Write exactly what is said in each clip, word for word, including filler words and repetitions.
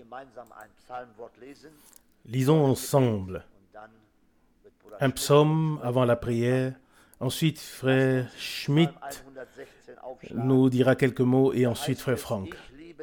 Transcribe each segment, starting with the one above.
Lisons ensemble un psaume avant la prière. Ensuite, frère Schmidt nous dira quelques mots et ensuite frère Franck.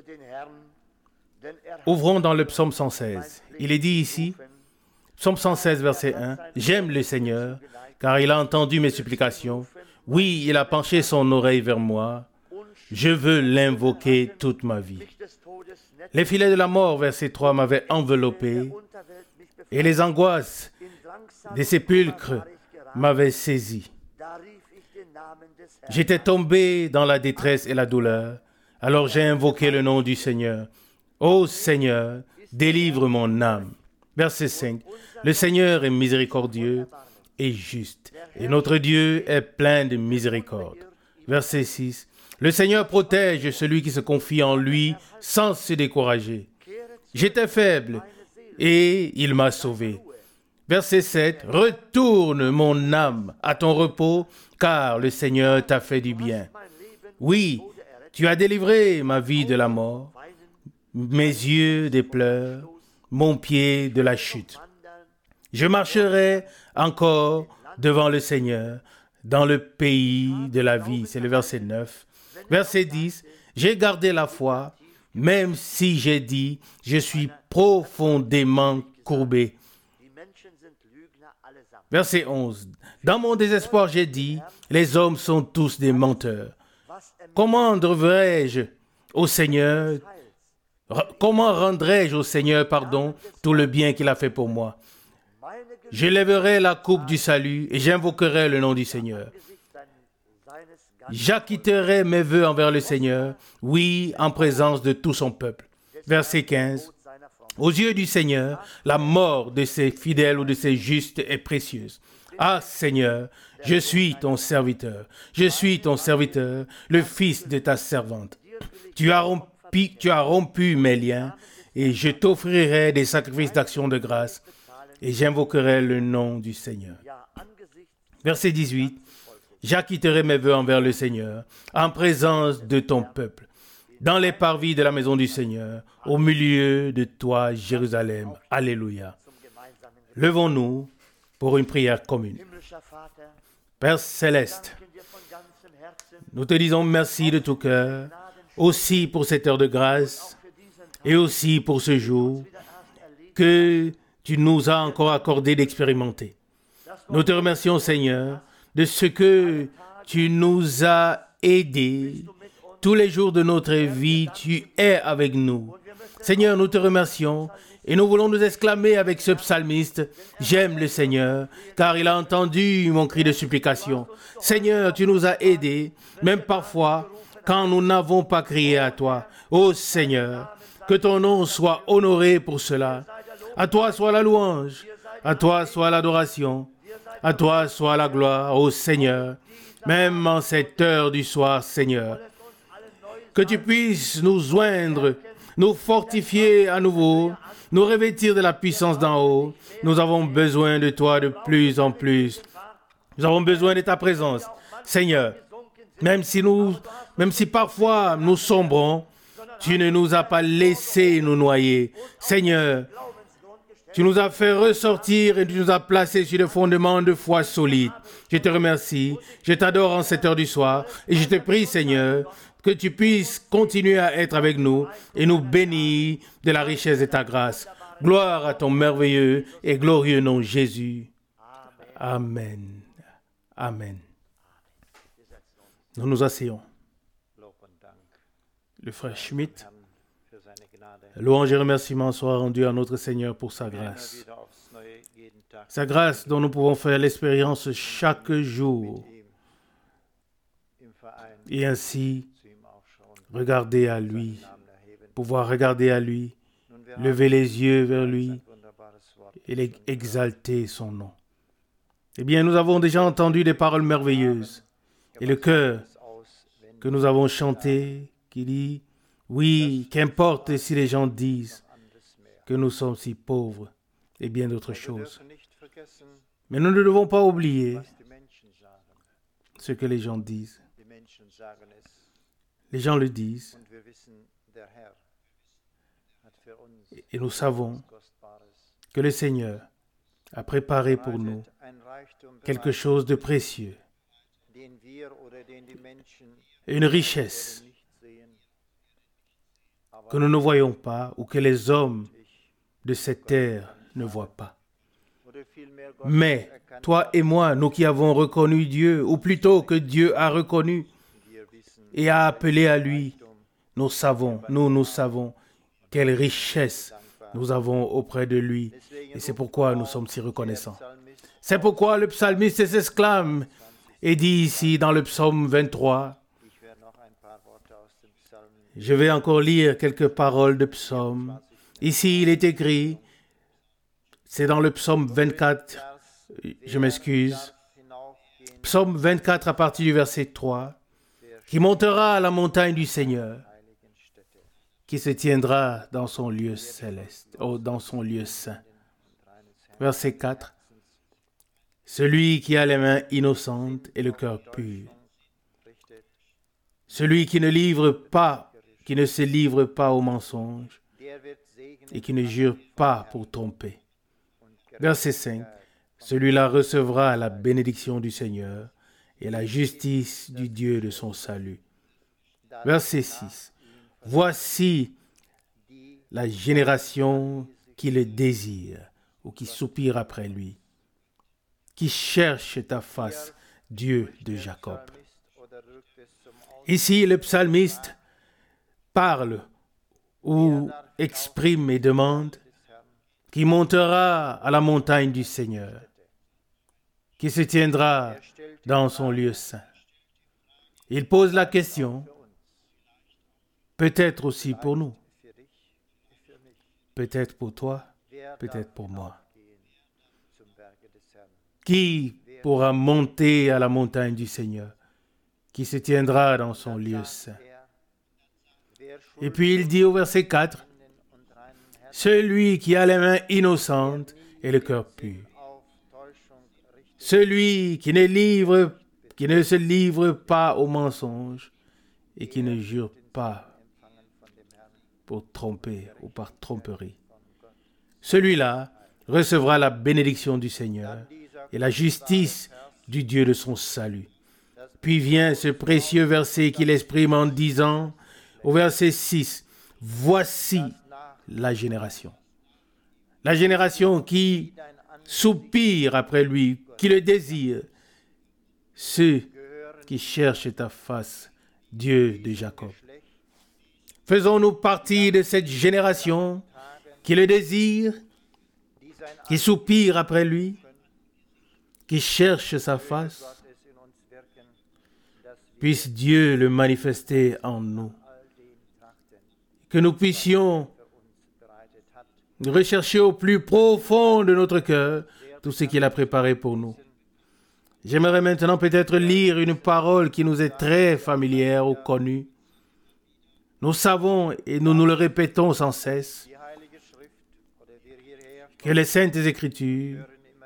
Ouvrons dans le psaume cent seize. Il est dit ici, psaume cent seize, verset un, « J'aime le Seigneur, car il a entendu mes supplications. Oui, il a penché son oreille vers moi. Je veux l'invoquer toute ma vie. » Les filets de la mort, verset trois, m'avaient enveloppé, et les angoisses des sépulcres m'avaient saisi. J'étais tombé dans la détresse et la douleur, alors j'ai invoqué le nom du Seigneur. Ô Seigneur, délivre mon âme. Verset cinq. Le Seigneur est miséricordieux et juste, et notre Dieu est plein de miséricorde. Verset six. Le Seigneur protège celui qui se confie en lui sans se décourager. J'étais faible et il m'a sauvé. Verset sept. Retourne mon âme à ton repos, car le Seigneur t'a fait du bien. Oui, tu as délivré ma vie de la mort, mes yeux des pleurs, mon pied de la chute. Je marcherai encore devant le Seigneur dans le pays de la vie. C'est le verset neuf. Verset dix. J'ai gardé la foi, même si j'ai dit, je suis profondément courbé. Verset onze. Dans mon désespoir, j'ai dit, les hommes sont tous des menteurs. Comment devrais-je au Seigneur, comment rendrai-je au Seigneur, pardon, tout le bien qu'il a fait pour moi? Je lèverai la coupe du salut et j'invoquerai le nom du Seigneur. J'acquitterai mes vœux envers le Seigneur, oui, en présence de tout son peuple. Verset quinze. Aux yeux du Seigneur, la mort de ses fidèles ou de ses justes est précieuse. Ah Seigneur, je suis ton serviteur, je suis ton serviteur, le fils de ta servante. Tu as rompu, tu as rompu mes liens et je t'offrirai des sacrifices d'action de grâce et j'invoquerai le nom du Seigneur. Verset dix-huit. J'acquitterai mes vœux envers le Seigneur, en présence de ton peuple, dans les parvis de la maison du Seigneur, au milieu de toi, Jérusalem. Alléluia. Levons-nous pour une prière commune. Père céleste, nous te disons merci de tout cœur, aussi pour cette heure de grâce et aussi pour ce jour que tu nous as encore accordé d'expérimenter. Nous te remercions, Seigneur, de ce que tu nous as aidés. Tous les jours de notre vie, tu es avec nous. Seigneur, nous te remercions et nous voulons nous exclamer avec ce psalmiste, « J'aime le Seigneur, car il a entendu mon cri de supplication. » Seigneur, tu nous as aidés, même parfois, quand nous n'avons pas crié à toi. Ô Seigneur, que ton nom soit honoré pour cela. À toi soit la louange, à toi soit l'adoration. À toi soit la gloire, ô Seigneur, même en cette heure du soir, Seigneur. Que tu puisses nous joindre, nous fortifier à nouveau, nous revêtir de la puissance d'en haut. Nous avons besoin de toi de plus en plus. Nous avons besoin de ta présence. Seigneur, même si nous, même si parfois nous sombrons, tu ne nous as pas laissé nous noyer. Seigneur, tu nous as fait ressortir et tu nous as placés sur des fondements de foi solides. Je te remercie, je t'adore en cette heure du soir et je te prie, Seigneur, que tu puisses continuer à être avec nous et nous bénir de la richesse de ta grâce. Gloire à ton merveilleux et glorieux nom, Jésus. Amen. Amen. Nous nous asseyons. Le frère Schmidt. Louange et remerciements soient rendus à notre Seigneur pour sa grâce. Sa grâce dont nous pouvons faire l'expérience chaque jour. Et ainsi, regarder à lui, pouvoir regarder à lui, lever les yeux vers lui et exalter son nom. Eh bien, nous avons déjà entendu des paroles merveilleuses. Et le chœur que nous avons chanté, qui dit, oui, qu'importe si les gens disent que nous sommes si pauvres et bien d'autres choses. Mais nous ne devons pas oublier ce que les gens disent. Les gens le disent. Et nous savons que le Seigneur a préparé pour nous quelque chose de précieux, une richesse que nous ne voyons pas ou que les hommes de cette terre ne voient pas. Mais toi et moi, nous qui avons reconnu Dieu, ou plutôt que Dieu a reconnu et a appelé à lui, nous savons, nous, nous savons quelle richesse nous avons auprès de lui. Et c'est pourquoi nous sommes si reconnaissants. C'est pourquoi le psalmiste s'exclame et dit ici dans le psaume vingt-trois, je vais encore lire quelques paroles de psaume. Ici, il est écrit, c'est dans le psaume vingt-quatre, je m'excuse, psaume vingt-quatre à partir du verset trois, qui montera à la montagne du Seigneur, qui se tiendra dans son lieu céleste, oh, dans son lieu saint. Verset quatre, celui qui a les mains innocentes et le cœur pur, celui qui ne livre pas, qui ne se livre pas au mensonge et qui ne jure pas pour tromper. Verset cinq, celui-là recevra la bénédiction du Seigneur et la justice du Dieu de son salut. Verset six, voici la génération qui le désire ou qui soupire après lui, qui cherche ta face, Dieu de Jacob. Ici, le psalmiste parle ou exprime et demande qui montera à la montagne du Seigneur, qui se tiendra dans son lieu saint. Il pose la question, peut-être aussi pour nous, peut-être pour toi, peut-être pour moi. Qui pourra monter à la montagne du Seigneur, qui se tiendra dans son lieu saint? Et puis il dit au verset quatre, celui qui a les mains innocentes et le cœur pur. Celui qui ne, livre, qui ne se livre pas au mensonge et qui ne jure pas pour tromper ou par tromperie. Celui-là recevra la bénédiction du Seigneur et la justice du Dieu de son salut. Puis vient ce précieux verset qu'il exprime en disant, au verset six, « Voici la génération. » La génération qui soupire après lui, qui le désire. Ceux qui cherchent ta face, Dieu de Jacob. Faisons-nous partie de cette génération qui le désire, qui soupire après lui, qui cherche sa face? Puisse Dieu le manifester en nous. Que nous puissions rechercher au plus profond de notre cœur tout ce qu'il a préparé pour nous. J'aimerais maintenant peut-être lire une parole qui nous est très familière ou connue. Nous savons et nous nous le répétons sans cesse que les Saintes Écritures,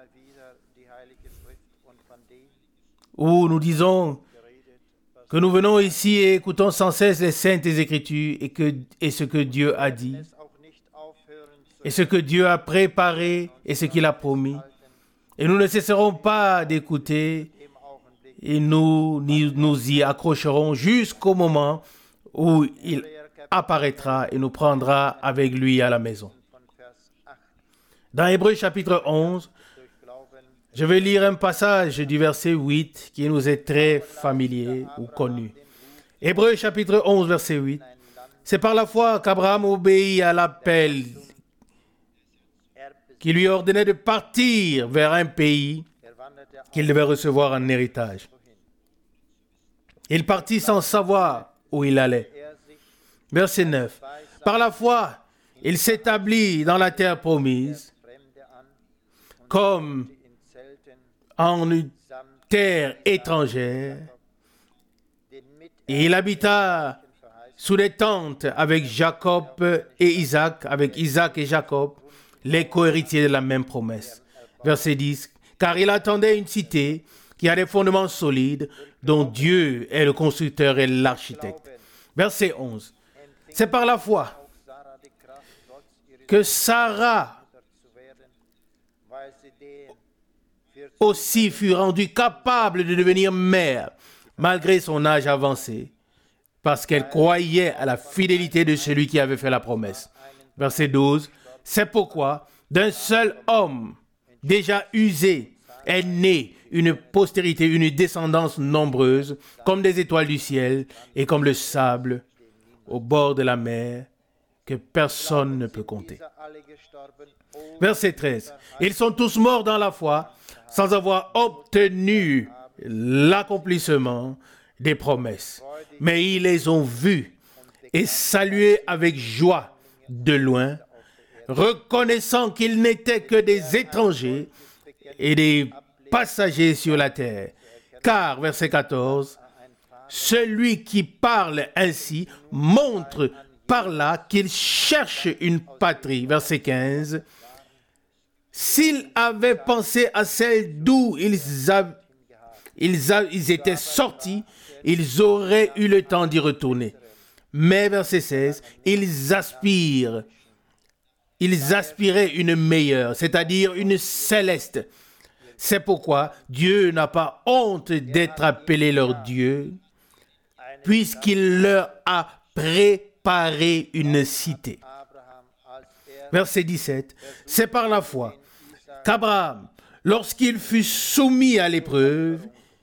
où nous disons que nous venons ici et écoutons sans cesse les Saintes Écritures et, que, et ce que Dieu a dit, et ce que Dieu a préparé et ce qu'il a promis. Et nous ne cesserons pas d'écouter et nous, nous y accrocherons jusqu'au moment où il apparaîtra et nous prendra avec lui à la maison. Dans Hébreux chapitre onze, je vais lire un passage du verset huit qui nous est très familier ou connu. Hébreux chapitre onze, verset huit. C'est par la foi qu'Abraham obéit à l'appel qui lui ordonnait de partir vers un pays qu'il devait recevoir en héritage. Il partit sans savoir où il allait. Verset neuf. Par la foi, il s'établit dans la terre promise comme en une terre étrangère, et il habita sous des tentes avec Jacob et Isaac, avec Isaac et Jacob, les co-héritiers de la même promesse. Verset dix. Car il attendait une cité qui a des fondements solides, dont Dieu est le constructeur et l'architecte. Verset onze. C'est par la foi que Sarah aussi fut rendue capable de devenir mère malgré son âge avancé, parce qu'elle croyait à la fidélité de celui qui avait fait la promesse. Verset douze. C'est pourquoi d'un seul homme déjà usé est née une postérité, une descendance nombreuse, comme des étoiles du ciel et comme le sable au bord de la mer, que personne ne peut compter. Verset treize. Ils sont tous morts dans la foi, sans avoir obtenu l'accomplissement des promesses. Mais ils les ont vus et salués avec joie de loin, reconnaissant qu'ils n'étaient que des étrangers et des passagers sur la terre. Car, verset quatorze, celui qui parle ainsi montre par là qu'il cherche une patrie. Verset quinze, s'ils avaient pensé à celle d'où ils, a, ils, a, ils étaient sortis, ils auraient eu le temps d'y retourner. Mais, verset seize, ils aspirent, ils aspiraient une meilleure, c'est-à-dire une céleste. C'est pourquoi Dieu n'a pas honte d'être appelé leur Dieu, puisqu'il leur a préparé une cité. Verset dix-sept, c'est par la foi qu'Abraham, lorsqu'il fut soumis à l'épreuve,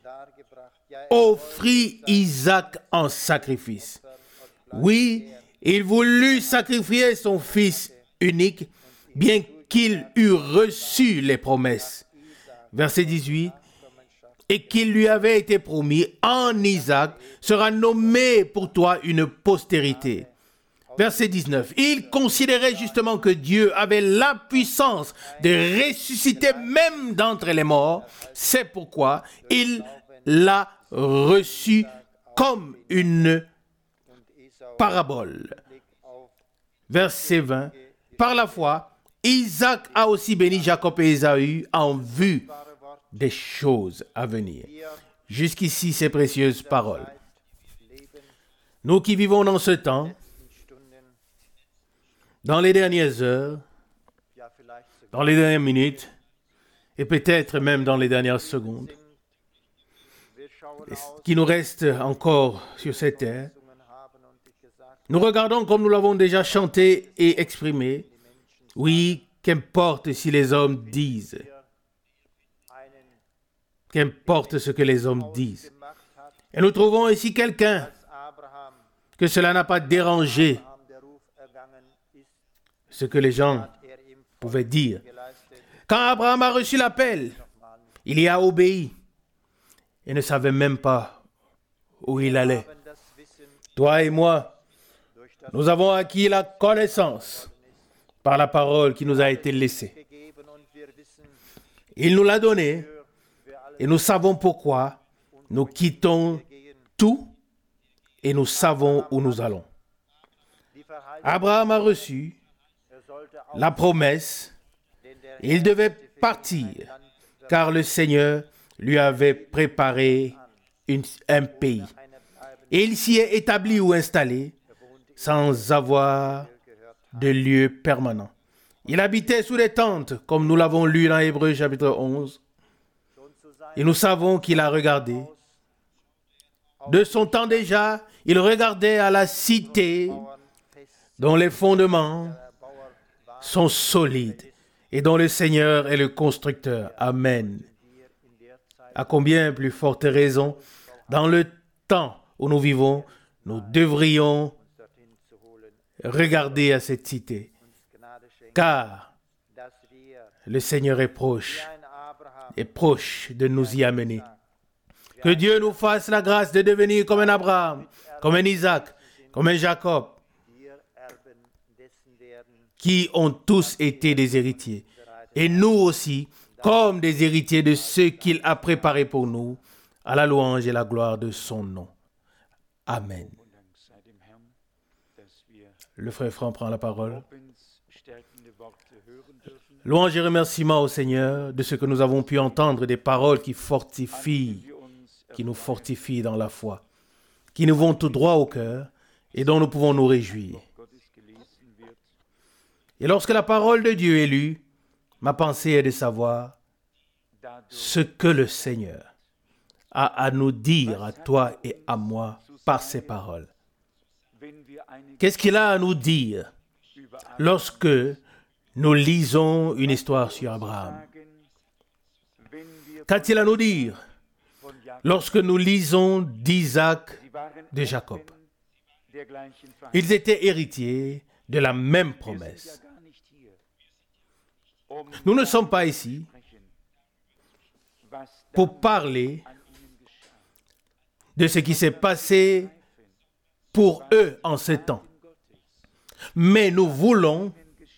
offrit Isaac en sacrifice. Oui, il voulut sacrifier son fils unique, bien qu'il eût reçu les promesses. Verset dix-huit, et qu'il lui avait été promis, en Isaac sera nommé pour toi une postérité. Verset dix-neuf, il considérait justement que Dieu avait la puissance de ressusciter même d'entre les morts. C'est pourquoi il l'a reçu comme une parabole. Verset vingt, par la foi, Isaac a aussi béni Jacob et Ésaü en vue des choses à venir. Jusqu'ici, ces précieuses paroles. Nous qui vivons dans ce temps, dans les dernières heures, dans les dernières minutes, et peut-être même dans les dernières secondes, qui nous reste encore sur cette terre, nous regardons comme nous l'avons déjà chanté et exprimé. Oui, qu'importe si les hommes disent, qu'importe ce que les hommes disent. Et nous trouvons ici quelqu'un que cela n'a pas dérangé ce que les gens pouvaient dire. Quand Abraham a reçu l'appel, il y a obéi et ne savait même pas où il allait. Toi et moi, nous avons acquis la connaissance par la parole qui nous a été laissée. Il nous l'a donnée et nous savons pourquoi nous quittons tout et nous savons où nous allons. Abraham a reçu la promesse. Il devait partir car le Seigneur lui avait préparé une, un pays. Et il s'y est établi ou installé sans avoir de lieu permanent. Il habitait sous des tentes, comme nous l'avons lu dans Hébreux chapitre onze. Et nous savons qu'il a regardé. De son temps déjà, il regardait à la cité dont les fondements sont solides et dont le Seigneur est le constructeur. Amen. À combien plus forte raison, dans le temps où nous vivons, nous devrions regarder à cette cité, car le Seigneur est proche, est proche de nous y amener. Que Dieu nous fasse la grâce de devenir comme un Abraham, comme un Isaac, comme un Jacob, qui ont tous été des héritiers. Et nous aussi, comme des héritiers de ce qu'il a préparé pour nous, à la louange et la gloire de son nom. Amen. Le frère Franck prend la parole. Louange et remerciement au Seigneur de ce que nous avons pu entendre, des paroles qui fortifient, qui nous fortifient dans la foi, qui nous vont tout droit au cœur et dont nous pouvons nous réjouir. Et lorsque la parole de Dieu est lue, ma pensée est de savoir ce que le Seigneur a à nous dire, à toi et à moi, par ses paroles. Qu'est-ce qu'il a à nous dire lorsque nous lisons une histoire sur Abraham? Qu'a-t-il à nous dire lorsque nous lisons d'Isaac, de Jacob? Ils étaient héritiers de la même promesse. Nous ne sommes pas ici pour parler de ce qui s'est passé pour eux en ce temps. Mais nous voulons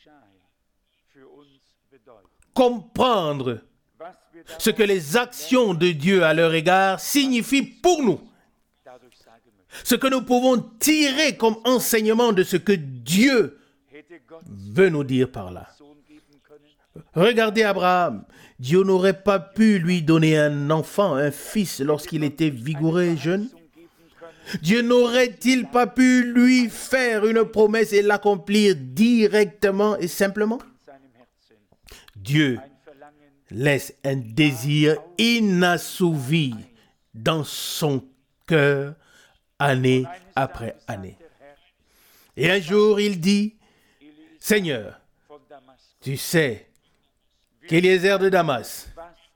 comprendre ce que les actions de Dieu à leur égard signifient pour nous. Ce que nous pouvons tirer comme enseignement de ce que Dieu veut nous dire par là. Regardez Abraham. Dieu n'aurait pas pu lui donner un enfant, un fils, lorsqu'il était vigoureux et jeune? Dieu n'aurait-il pas pu lui faire une promesse et l'accomplir directement et simplement? Dieu laisse un désir inassouvi dans son cœur année après année. Et un jour, il dit, « Seigneur, tu sais qu'Éliézer de Damas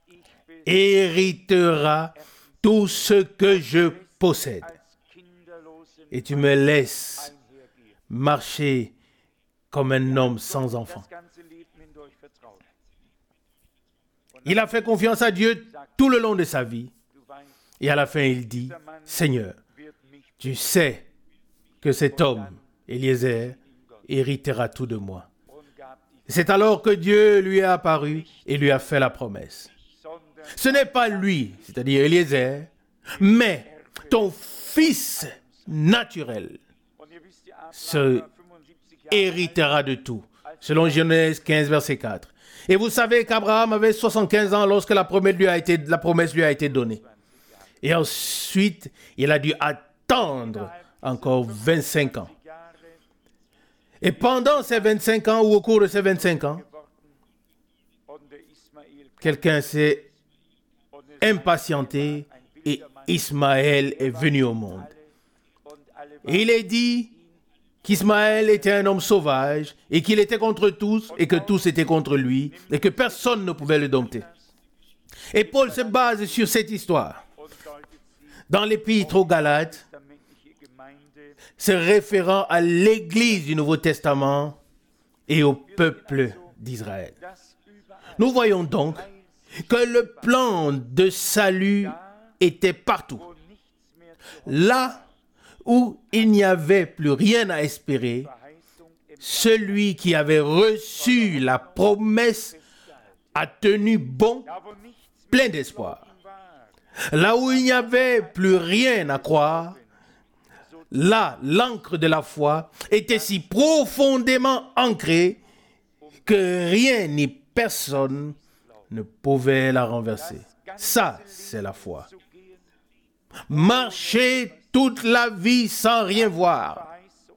héritera tout ce que je possède. Et tu me laisses marcher comme un homme sans enfant. » Il a fait confiance à Dieu tout le long de sa vie. Et à la fin, il dit, « Seigneur, tu sais que cet homme, Éliézer, héritera tout de moi. » C'est alors que Dieu lui est apparu et lui a fait la promesse. Ce n'est pas lui, c'est-à-dire Éliézer, mais ton fils naturel se héritera de tout, selon Genèse quinze, verset quatre. Et vous savez qu'Abraham avait soixante-quinze ans lorsque la promesse lui a été, la promesse lui a été donnée. Et ensuite, il a dû attendre encore vingt-cinq ans. Et pendant ces vingt-cinq ans, ou au cours de ces vingt-cinq ans, quelqu'un s'est impatienté et Ismaël est venu au monde. Et il est dit qu'Ismaël était un homme sauvage et qu'il était contre tous et que tous étaient contre lui et que personne ne pouvait le dompter. Et Paul se base sur cette histoire. Dans l'épître aux Galates, se référant à l'Église du Nouveau Testament et au peuple d'Israël. Nous voyons donc que le plan de salut était partout. Là où il n'y avait plus rien à espérer, celui qui avait reçu la promesse a tenu bon, plein d'espoir. Là où il n'y avait plus rien à croire, là, l'encre de la foi était si profondément ancrée que rien ni personne ne pouvait la renverser. Ça, c'est la foi. Marcher toute la vie sans rien voir,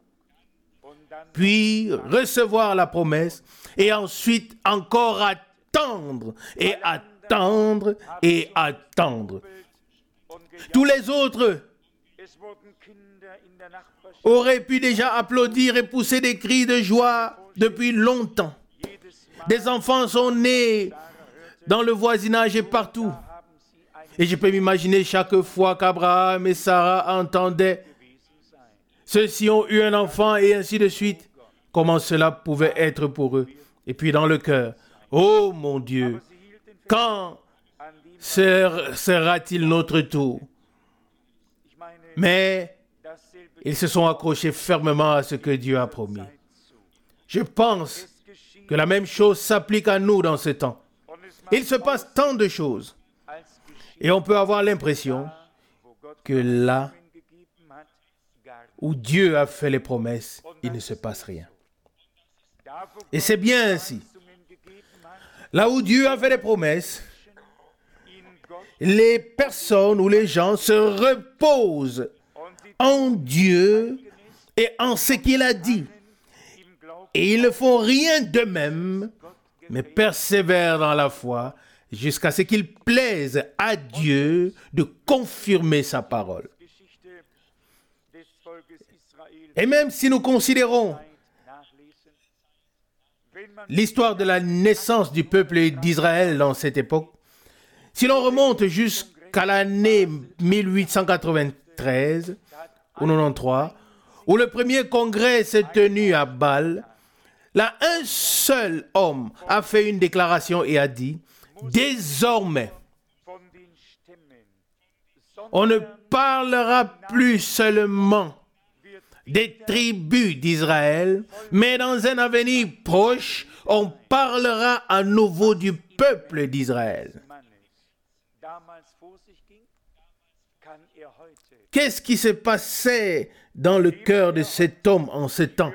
puis recevoir la promesse, et ensuite encore attendre, et attendre, et attendre. Tous les autres auraient pu déjà applaudir et pousser des cris de joie depuis longtemps. Des enfants sont nés dans le voisinage et partout. Et je peux m'imaginer chaque fois qu'Abraham et Sarah entendaient « Ceux-ci ont eu un enfant » et ainsi de suite, comment cela pouvait être pour eux. Et puis dans le cœur, « Oh mon Dieu, quand sera-t-il notre tour ?» Mais ils se sont accrochés fermement à ce que Dieu a promis. Je pense que la même chose s'applique à nous dans ce temps. Il se passe tant de choses. Et on peut avoir l'impression que là où Dieu a fait les promesses, il ne se passe rien. Et c'est bien ainsi. Là où Dieu a fait les promesses, les personnes ou les gens se reposent en Dieu et en ce qu'il a dit. Et ils ne font rien d'eux-mêmes, mais persévèrent dans la foi jusqu'à ce qu'il plaise à Dieu de confirmer sa parole. Et même si nous considérons l'histoire de la naissance du peuple d'Israël dans cette époque, si l'on remonte jusqu'à l'année mille huit cent quatre-vingt-treize ou quatre-vingt-treize, où le premier congrès s'est tenu à Bâle, là, un seul homme a fait une déclaration et a dit « Désormais, on ne parlera plus seulement des tribus d'Israël, mais dans un avenir proche, on parlera à nouveau du peuple d'Israël. » Qu'est-ce qui s'est passé dans le cœur de cet homme en ce temps?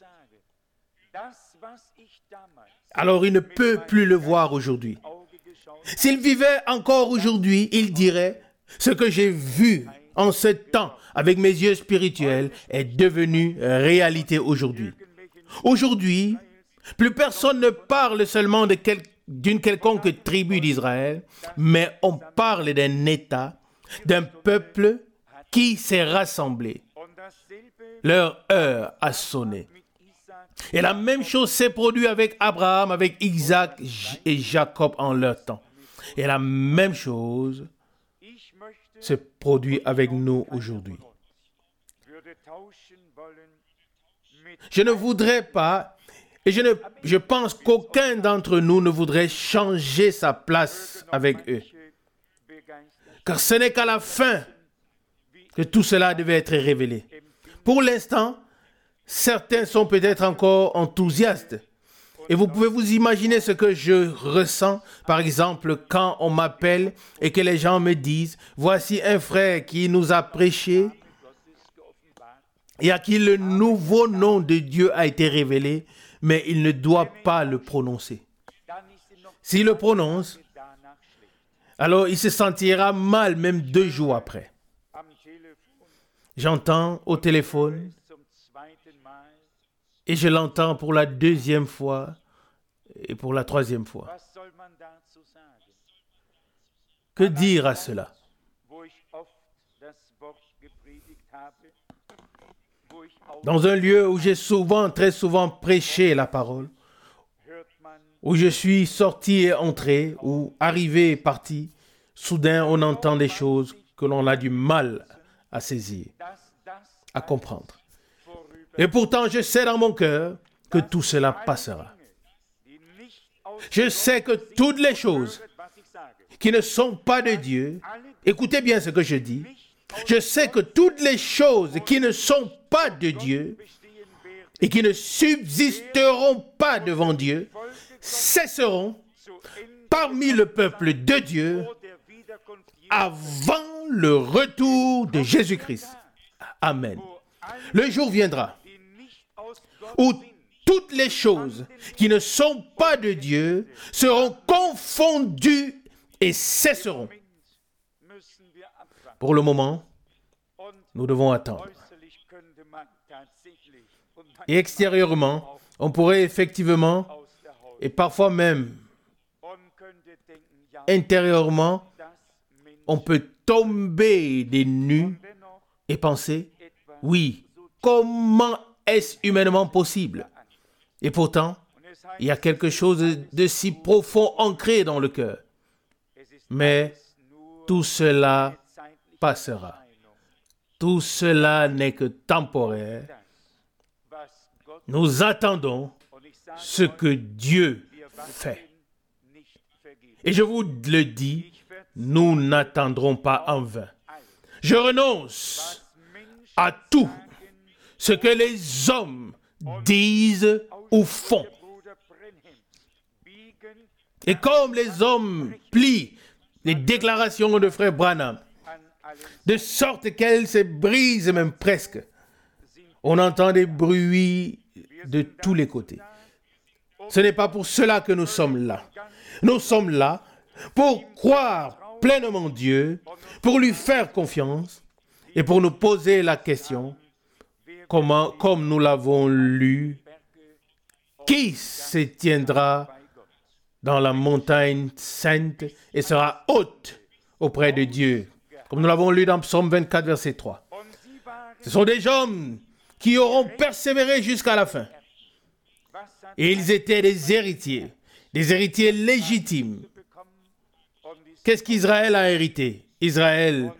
Alors il ne peut plus le voir aujourd'hui. S'il vivait encore aujourd'hui, il dirait « Ce que j'ai vu en ce temps avec mes yeux spirituels est devenu réalité aujourd'hui. » Aujourd'hui, plus personne ne parle seulement de quel, d'une quelconque tribu d'Israël, mais on parle d'un État, d'un peuple qui s'est rassemblé. Leur heure a sonné. Et la même chose s'est produite avec Abraham, avec Isaac et Jacob en leur temps. Et la même chose se produit avec nous aujourd'hui. Je ne voudrais pas, et je, ne, je pense qu'aucun d'entre nous ne voudrait changer sa place avec eux. Car ce n'est qu'à la fin que tout cela devait être révélé. Pour l'instant, certains sont peut-être encore enthousiastes. Et vous pouvez vous imaginer ce que je ressens, par exemple, quand on m'appelle et que les gens me disent « Voici un frère qui nous a prêché et à qui le nouveau nom de Dieu a été révélé, mais il ne doit pas le prononcer. » S'il le prononce, alors il se sentira mal même deux jours après. J'entends au téléphone et je l'entends pour la deuxième fois et pour la troisième fois. Que dire à cela? Dans un lieu où j'ai souvent, très souvent prêché la parole, où je suis sorti et entré, ou arrivé et parti, soudain on entend des choses que l'on a du mal à saisir, à comprendre. Et pourtant, je sais dans mon cœur que tout cela passera. Je sais que toutes les choses qui ne sont pas de Dieu, écoutez bien ce que je dis, je sais que toutes les choses qui ne sont pas de Dieu et qui ne subsisteront pas devant Dieu, cesseront parmi le peuple de Dieu avant le retour de Jésus-Christ. Amen. Le jour viendra où toutes les choses qui ne sont pas de Dieu seront confondues et cesseront. Pour le moment, nous devons attendre. Et extérieurement, on pourrait effectivement, et parfois même intérieurement, on peut tomber des nues et penser, oui, comment est-ce humainement possible? Et pourtant, il y a quelque chose de si profond ancré dans le cœur. Mais tout cela passera. Tout cela n'est que temporaire. Nous attendons ce que Dieu fait. Et je vous le dis, nous n'attendrons pas en vain. Je renonce à tout ce que les hommes disent ou font. Et comme les hommes plient les déclarations de frère Branham, de sorte qu'elles se brisent même presque, on entend des bruits de tous les côtés. Ce n'est pas pour cela que nous sommes là. Nous sommes là pour croire pleinement Dieu, pour lui faire confiance et pour nous poser la question, comment, comme nous l'avons lu qui se tiendra dans la montagne sainte et sera haute auprès de Dieu. Comme nous l'avons lu dans Psaume vingt-quatre, verset trois. Ce sont des hommes qui auront persévéré jusqu'à la fin. Et ils étaient des héritiers, des héritiers légitimes. Qu'est-ce qu'Israël a hérité? Israël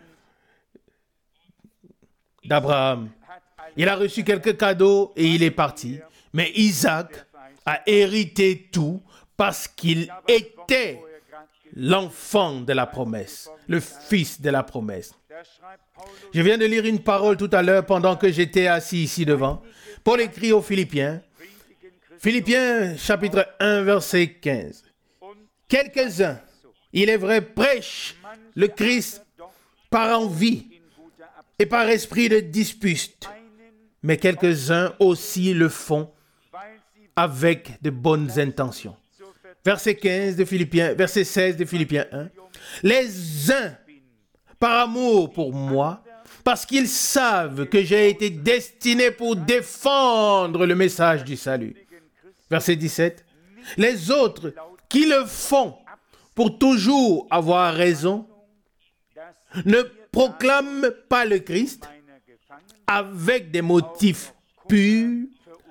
d'Abraham. Il a reçu quelques cadeaux et il est parti. Mais Isaac a hérité tout parce qu'il était l'enfant de la promesse, le fils de la promesse. Je viens de lire une parole tout à l'heure pendant que j'étais assis ici devant. Paul écrit aux Philippiens, Philippiens chapitre un, verset quinze. Quelques-uns, il est vrai, prêchent le Christ par envie et par esprit de dispute, mais quelques-uns aussi le font avec de bonnes intentions. Verset quinze de Philippiens, verset seize de Philippiens un. Les uns par amour pour moi, parce qu'ils savent que j'ai été destiné pour défendre le message du salut. Verset dix-sept. Les autres qui le font pour toujours avoir raison, ne proclament pas le Christ avec des motifs purs,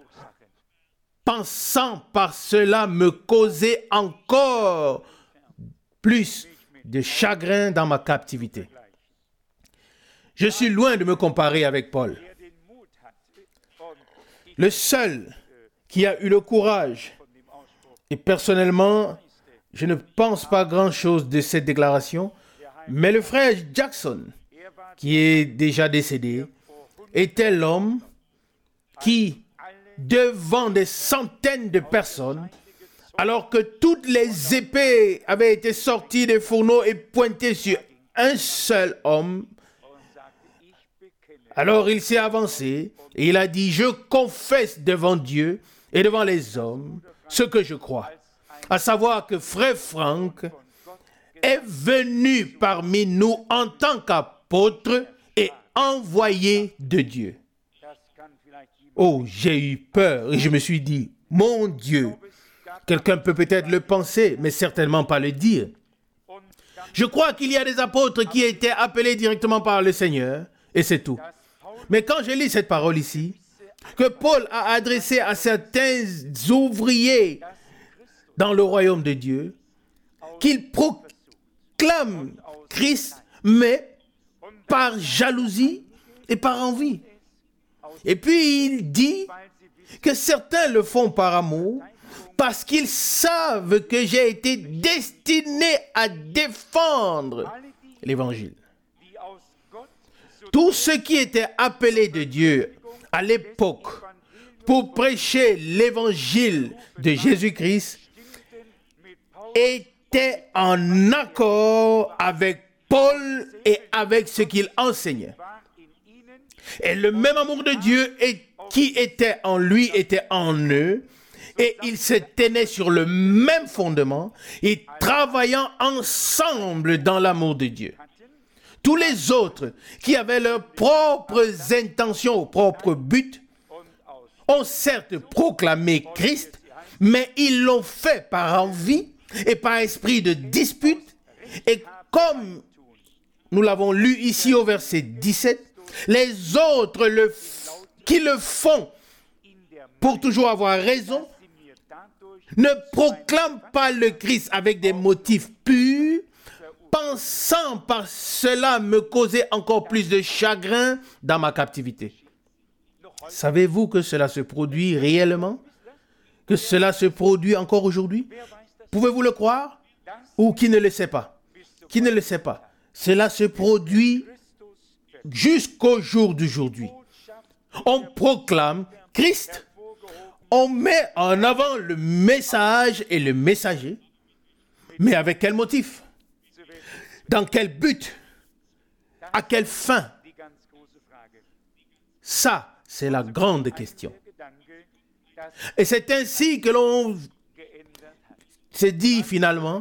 pensant par cela me causer encore plus de chagrin dans ma captivité. Je suis loin de me comparer avec Paul. Le seul qui a eu le courage, et personnellement, je ne pense pas grand-chose de cette déclaration, mais le frère Jackson, qui est déjà décédé, était l'homme qui, devant des centaines de personnes, alors que toutes les épées avaient été sorties des fourneaux et pointées sur un seul homme, alors il s'est avancé et il a dit, je confesse devant Dieu et devant les hommes ce que je crois, à savoir que frère Frank est venu parmi nous en tant qu'apôtre et envoyé de Dieu. Oh, j'ai eu peur et je me suis dit, mon Dieu, quelqu'un peut peut-être le penser, mais certainement pas le dire. Je crois qu'il y a des apôtres qui étaient appelés directement par le Seigneur, et c'est tout. Mais quand je lis cette parole ici, que Paul a adressée à certains ouvriers dans le royaume de Dieu, qu'ils proclament Christ, mais par jalousie et par envie. Et puis il dit que certains le font par amour, parce qu'ils savent que j'ai été destiné à défendre l'Évangile. Tous ceux qui étaient appelés de Dieu à l'époque pour prêcher l'Évangile de Jésus-Christ étaient en accord avec Paul et avec ce qu'il enseignait. Et le même amour de Dieu qui était en lui était en eux. Et ils se tenaient sur le même fondement et travaillant ensemble dans l'amour de Dieu. Tous les autres qui avaient leurs propres intentions, au propre but, ont certes proclamé Christ, mais ils l'ont fait par envie et par esprit de dispute. Et comme nous l'avons lu ici au verset dix-sept, les autres le f- qui le font pour toujours avoir raison, ne proclament pas le Christ avec des motifs purs, pensant par cela me causer encore plus de chagrin dans ma captivité. Savez-vous que cela se produit réellement? Que cela se produit encore aujourd'hui? Pouvez-vous le croire? Ou qui ne le sait pas? Qui ne le sait pas? Cela se produit jusqu'au jour d'aujourd'hui. On proclame Christ. On met en avant le message et le messager, mais avec quel motif? Dans quel but? À quelle fin? Ça, c'est la grande question. Et c'est ainsi que l'on s'est dit finalement,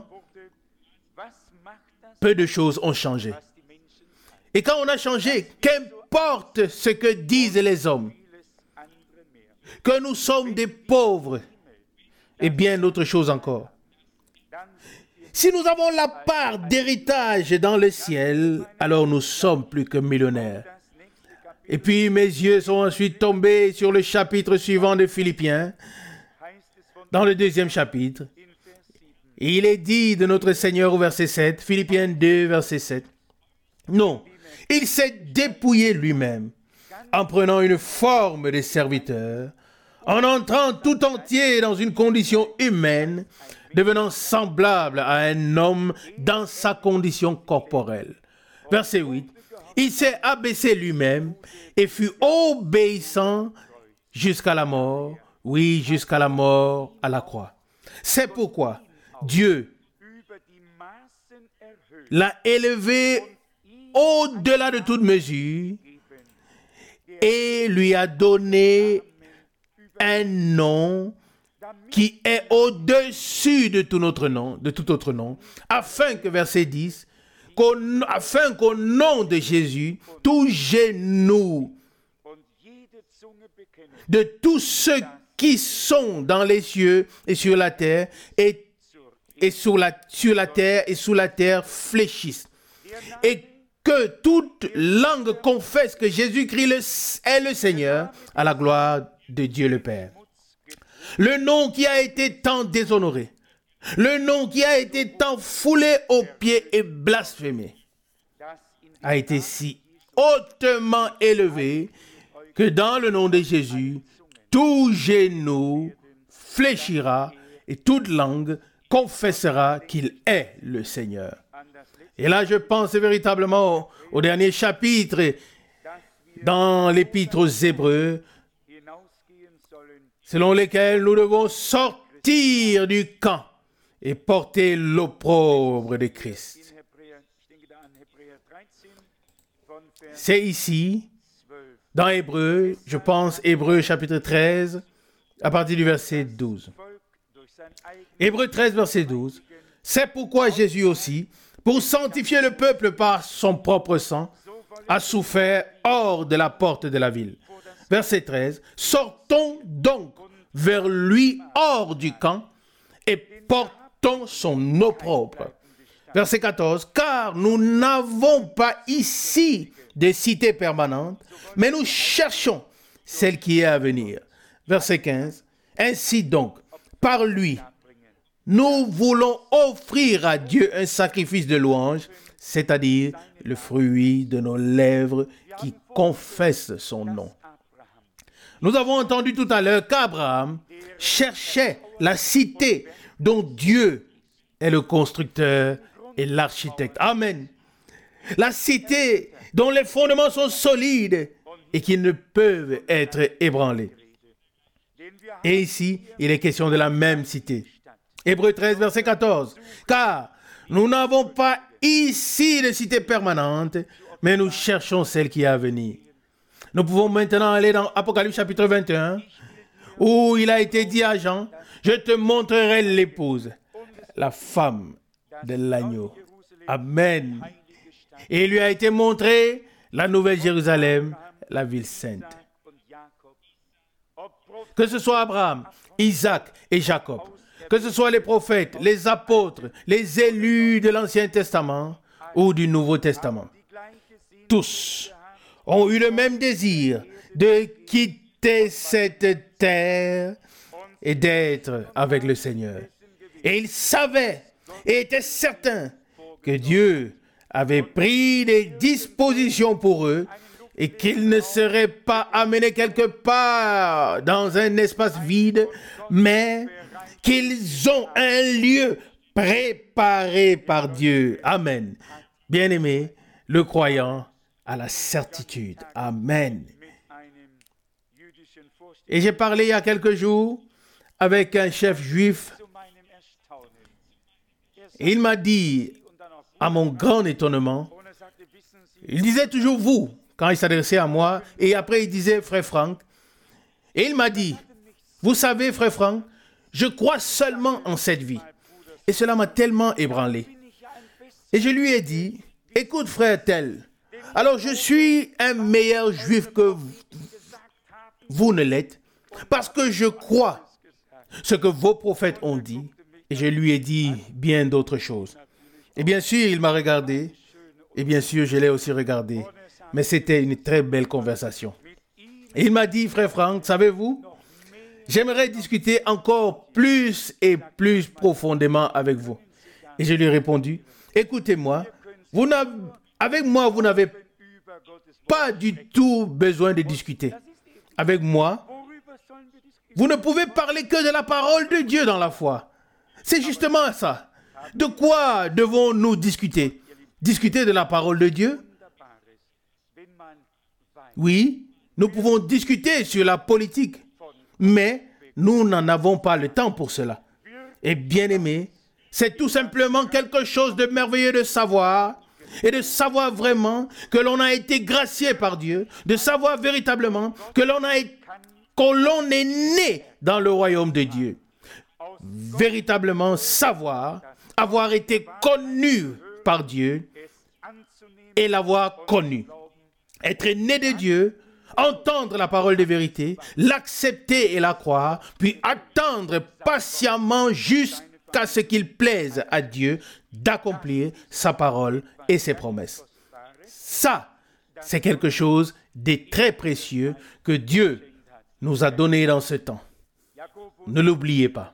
peu de choses ont changé. Et quand on a changé, qu'importe ce que disent les hommes, que nous sommes des pauvres et bien d'autres choses encore. Si nous avons la part d'héritage dans le ciel, alors nous sommes plus que millionnaires. Et puis mes yeux sont ensuite tombés sur le chapitre suivant de Philippiens, dans le deuxième chapitre. Et il est dit de notre Seigneur au verset sept, Philippiens deux, verset sept. Non, il s'est dépouillé lui-même en prenant une forme de serviteur, en entrant tout entier dans une condition humaine, devenant semblable à un homme dans sa condition corporelle. Verset huit. Il s'est abaissé lui-même et fut obéissant jusqu'à la mort, oui, jusqu'à la mort à la croix. C'est pourquoi Dieu l'a élevé au-delà de toute mesure et lui a donné un nom qui est au-dessus de tout notre nom, de tout autre nom, afin que, verset dix, qu'au, afin qu'au nom de Jésus, tout genou de tous ceux qui sont dans les cieux et sur la terre et, et sur, la, sur la terre et sous la terre fléchissent. Et que toute langue confesse que Jésus-Christ est le Seigneur à la gloire de Dieu le Père. Le nom qui a été tant déshonoré, le nom qui a été tant foulé aux pieds et blasphémé, a été si hautement élevé que dans le nom de Jésus, tout genou fléchira et toute langue confessera qu'il est le Seigneur. Et là, je pense véritablement au, au dernier chapitre dans l'épître aux Hébreux, selon lesquels nous devons sortir du camp et porter l'opprobre de Christ. C'est ici, dans Hébreux, je pense Hébreux chapitre treize, à partir du verset douze. Hébreux treize, verset douze. C'est pourquoi Jésus aussi, pour sanctifier le peuple par son propre sang, a souffert hors de la porte de la ville. Verset treize. Sortons donc vers lui hors du camp et portons son opprobre. Verset quatorze. Car nous n'avons pas ici de cité permanente, mais nous cherchons celle qui est à venir. Verset quinze. Ainsi donc, par lui, nous voulons offrir à Dieu un sacrifice de louange, c'est-à-dire le fruit de nos lèvres qui confesse son nom. Nous avons entendu tout à l'heure qu'Abraham cherchait la cité dont Dieu est le constructeur et l'architecte. Amen. La cité dont les fondements sont solides et qui ne peuvent être ébranlés. Et ici, il est question de la même cité. Hébreux treize, verset quatorze. Car nous n'avons pas ici de cité permanente, mais nous cherchons celle qui est à venir. Nous pouvons maintenant aller dans Apocalypse chapitre vingt et un, où il a été dit à Jean, je te montrerai l'épouse, la femme de l'agneau. Amen. Et il lui a été montré la nouvelle Jérusalem, la ville sainte. Que ce soit Abraham, Isaac et Jacob, que ce soit les prophètes, les apôtres, les élus de l'Ancien Testament ou du Nouveau Testament, tous ont eu le même désir de quitter cette terre et d'être avec le Seigneur. Et ils savaient et étaient certains que Dieu avait pris des dispositions pour eux et qu'ils ne seraient pas amenés quelque part dans un espace vide, mais qu'ils ont un lieu préparé par Dieu. Amen. Bien-aimé, le croyant a la certitude. Amen. Et j'ai parlé il y a quelques jours avec un chef juif. Et il m'a dit, à mon grand étonnement, il disait toujours vous, quand il s'adressait à moi, et après il disait frère Franck. Et il m'a dit, vous savez frère Franck, je crois seulement en cette vie. Et cela m'a tellement ébranlé. Et je lui ai dit, écoute frère tel, alors je suis un meilleur juif que vous, vous ne l'êtes, parce que je crois ce que vos prophètes ont dit. Et je lui ai dit bien d'autres choses. Et bien sûr, il m'a regardé. Et bien sûr, je l'ai aussi regardé. Mais c'était une très belle conversation. Et il m'a dit, frère Franck, savez-vous, j'aimerais discuter encore plus et plus profondément avec vous. Et je lui ai répondu, écoutez-moi, vous n'avez, avec moi, vous n'avez pas du tout besoin de discuter. Avec moi, vous ne pouvez parler que de la parole de Dieu dans la foi. C'est justement ça. De quoi devons-nous discuter? Discuter de la parole de Dieu? Oui, nous pouvons discuter sur la politique, mais nous n'en avons pas le temps pour cela. Et bien aimé, c'est tout simplement quelque chose de merveilleux de savoir et de savoir vraiment que l'on a été gracié par Dieu, de savoir véritablement que l'on a été, que l'on est né dans le royaume de Dieu. Véritablement savoir, avoir été connu par Dieu et l'avoir connu. Être né de Dieu, entendre la parole de vérité, l'accepter et la croire, puis attendre patiemment jusqu'à ce qu'il plaise à Dieu d'accomplir sa parole et ses promesses. Ça, c'est quelque chose de très précieux que Dieu nous a donné dans ce temps. Ne l'oubliez pas.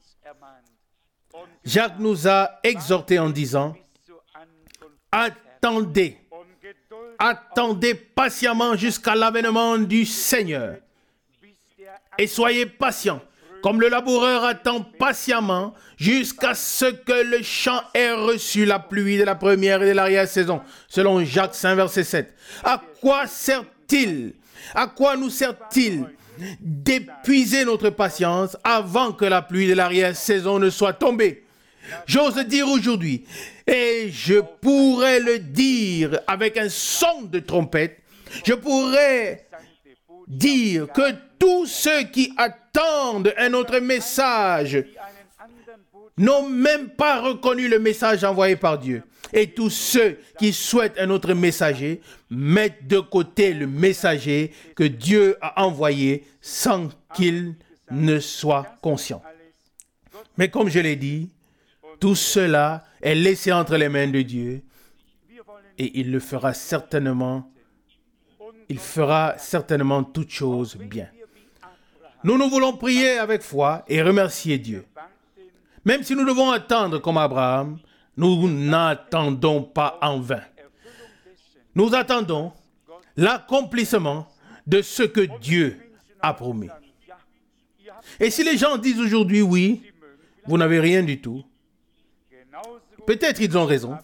Jacques nous a exhortés en disant, attendez, attendez patiemment jusqu'à l'avènement du Seigneur et soyez patients, comme le laboureur attend patiemment jusqu'à ce que le champ ait reçu la pluie de la première et de l'arrière-saison, selon Jacques cinq, verset sept. À quoi sert-il? À quoi nous sert-il d'épuiser notre patience avant que la pluie de l'arrière-saison ne soit tombée? J'ose dire aujourd'hui, et je pourrais le dire avec un son de trompette, je pourrais dire que tous ceux qui attendent un autre message n'ont même pas reconnu le message envoyé par Dieu. Et tous ceux qui souhaitent un autre messager mettent de côté le messager que Dieu a envoyé sans qu'il ne soit conscient. Mais comme je l'ai dit, tout cela est laissé entre les mains de Dieu et il le fera certainement, il fera certainement toutes choses bien. Nous nous voulons prier avec foi et remercier Dieu. Même si nous devons attendre comme Abraham, nous n'attendons pas en vain. Nous attendons l'accomplissement de ce que Dieu a promis. Et si les gens disent aujourd'hui oui, vous n'avez rien du tout, peut-être ils ont raison.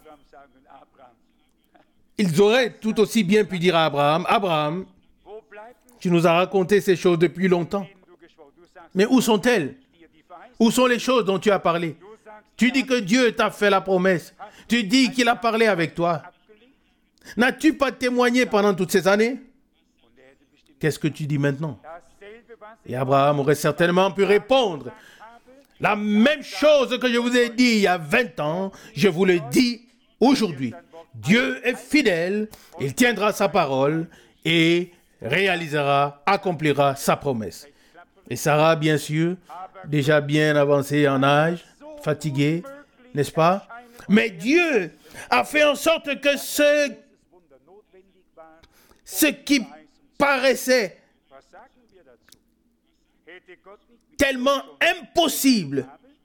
Ils auraient tout aussi bien pu dire à Abraham, Abraham, tu nous as raconté ces choses depuis longtemps. Mais où sont-elles? Où sont les choses dont tu as parlé? Tu dis que Dieu t'a fait la promesse. Tu dis qu'il a parlé avec toi. N'as-tu pas témoigné pendant toutes ces années? Qu'est-ce que tu dis maintenant? Et Abraham aurait certainement pu répondre, la même chose que je vous ai dit il y a vingt ans, je vous le dis aujourd'hui. Dieu est fidèle, il tiendra sa parole et réalisera, accomplira sa promesse. Et Sarah, bien sûr, déjà bien avancée en âge, fatiguée, n'est-ce pas? Mais Dieu a fait en sorte que ce, ce qui paraissait tellement impossible,